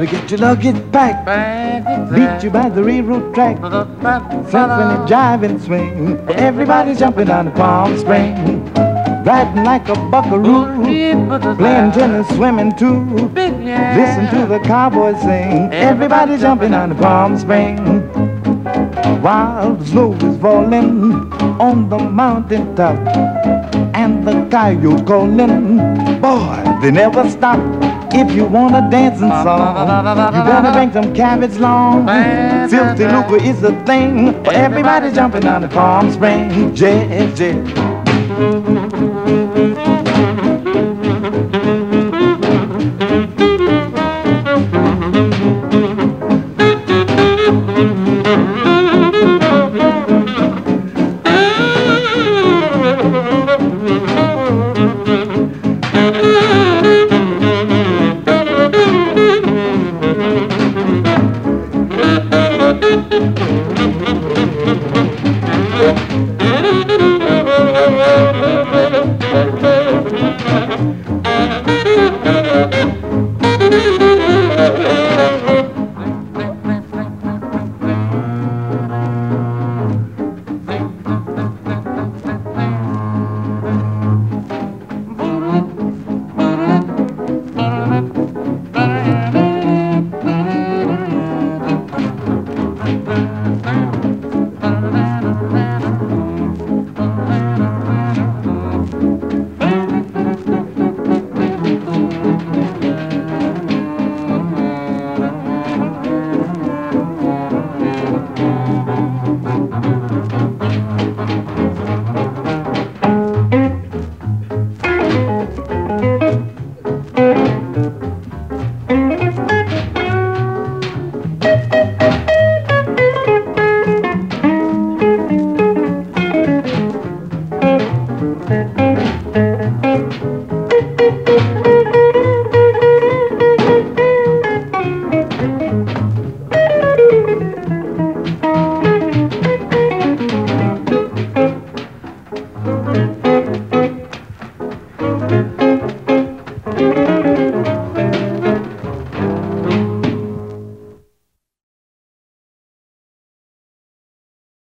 get your luggage back. Meet you by the railroad track. Something to jive and swing. Everybody's jumping on the Palm Springs. Riding like a buckaroo, playing tennis, swimming too. Listen to the cowboys sing. Everybody jumping on the Palm Springs. While the snow is falling on the mountain top, and the coyotes calling, boy, they never stop. If you want a dancing song, you better bring some cabbage long. Filthy lucre is the thing. Everybody jumping on the Palm Springs. Yeah, yeah.